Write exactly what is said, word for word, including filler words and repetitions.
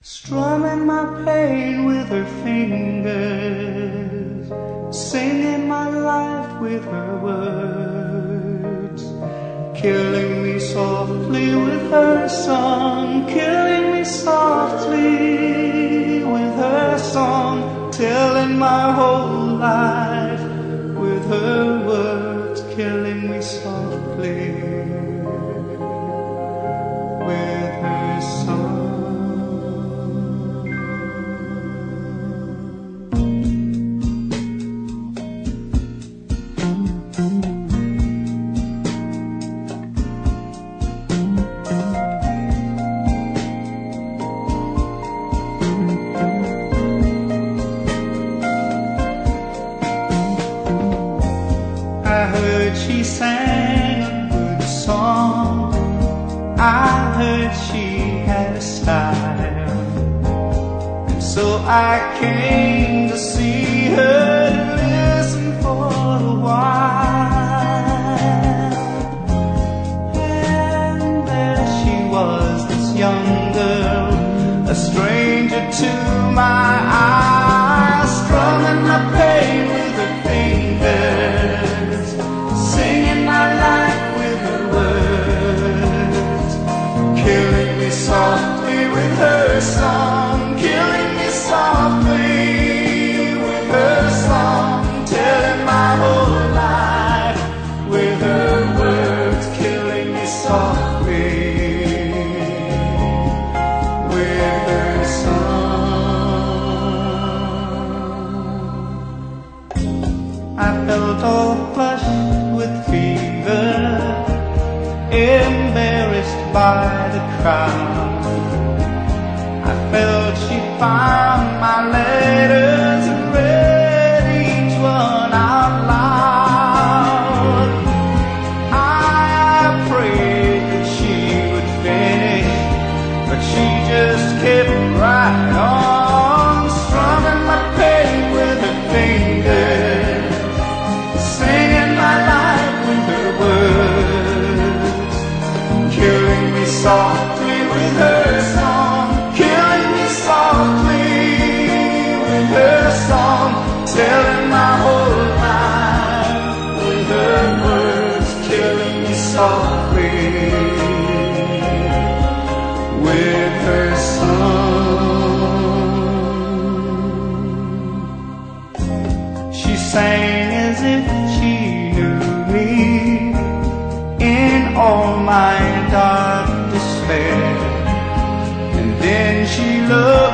Strumming my pain with her fingers, singing my life with her words, killing me softly with her song, killing me softly with her song, telling my whole life with her words, killing me softly with her song. I heard she sang a good song, I heard she had a style, and so I came to see her, to listen for a while. And there she was, this young girl, a stranger to my eyes, strumming my pain with her fingers, singing my life with her words, killing me softly with her song, killing me softly with her song, telling my whole life with her words, killing me softly with her song. I felt all flushed with fever, embarrassed by the crowd. I felt she found my letters and read each one out loud. I prayed that she would finish, but she just kept right on, strumming my pain with her fingers, singing my life with her words, killing me softly with her song, killing me softly with her song, telling my whole life with her words, killing me softly with her song. She sang as if she knew me in all my dark despair, and then she looked